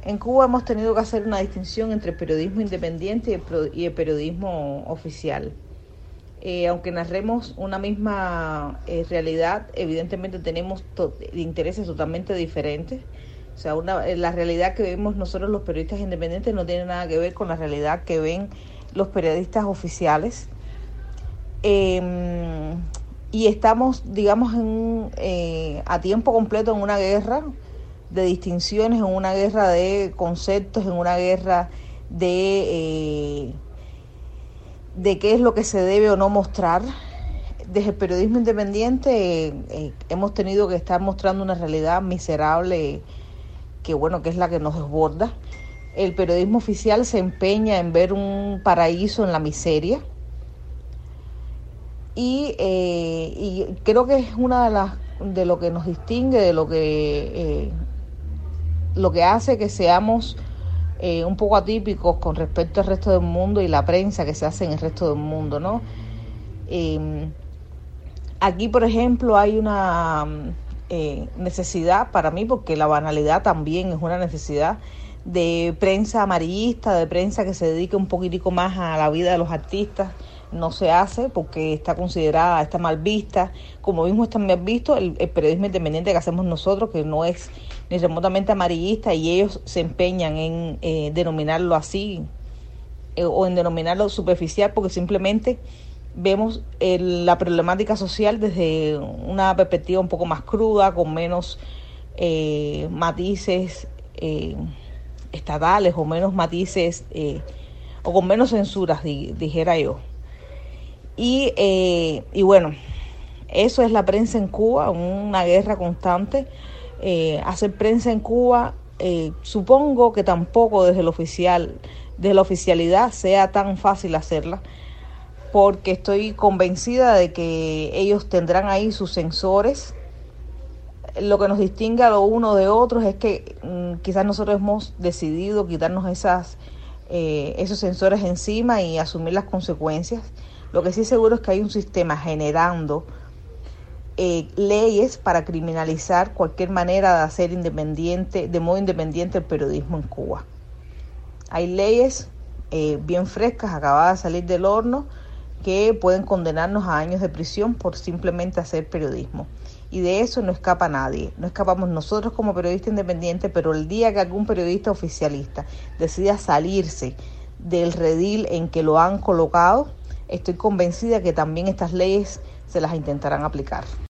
En Cuba hemos tenido que hacer una distinción entre el periodismo independiente y el periodismo oficial. Aunque narremos una misma realidad, evidentemente tenemos intereses totalmente diferentes. O sea, la realidad que vemos nosotros los periodistas independientes no tiene nada que ver con la realidad que ven los periodistas oficiales. Y estamos, digamos, a tiempo completo en una guerra de distinciones, en una guerra de conceptos, en una guerra de qué es lo que se debe o no mostrar. Desde el periodismo independiente hemos tenido que estar mostrando una realidad miserable que es la que nos desborda. El periodismo oficial se empeña en ver un paraíso en la miseria y creo que es una de lo que nos distingue, de lo que hace que seamos un poco atípicos con respecto al resto del mundo y la prensa que se hace en el resto del mundo, ¿no? Aquí, por ejemplo, hay una necesidad para mí, porque la banalidad también es una necesidad, de prensa amarillista, de prensa que se dedique un poquitico más a la vida de los artistas. No se hace porque está mal vista, como mismo está mal visto el periodismo independiente que hacemos nosotros, que no es ni remotamente amarillista, y ellos se empeñan en denominarlo así o en denominarlo superficial, porque simplemente vemos la problemática social desde una perspectiva un poco más cruda, con menos matices estatales o menos matices o con menos censuras, dijera yo. Y bueno, eso es la prensa en Cuba, una guerra constante. Hacer prensa en Cuba, supongo que tampoco desde la oficialidad sea tan fácil hacerla, porque estoy convencida de que ellos tendrán ahí sus censores. Lo que nos distingue a lo uno de otros es que quizás nosotros hemos decidido quitarnos esos censores encima y asumir las consecuencias. Lo que sí seguro es que hay un sistema generando leyes para criminalizar cualquier manera de hacer de modo independiente el periodismo en Cuba. Hay leyes bien frescas, acabadas de salir del horno, que pueden condenarnos a años de prisión por simplemente hacer periodismo. Y de eso no escapa nadie. No escapamos nosotros como periodistas independientes, pero el día que algún periodista oficialista decida salirse del redil en que lo han colocado, estoy convencida que también estas leyes se las intentarán aplicar.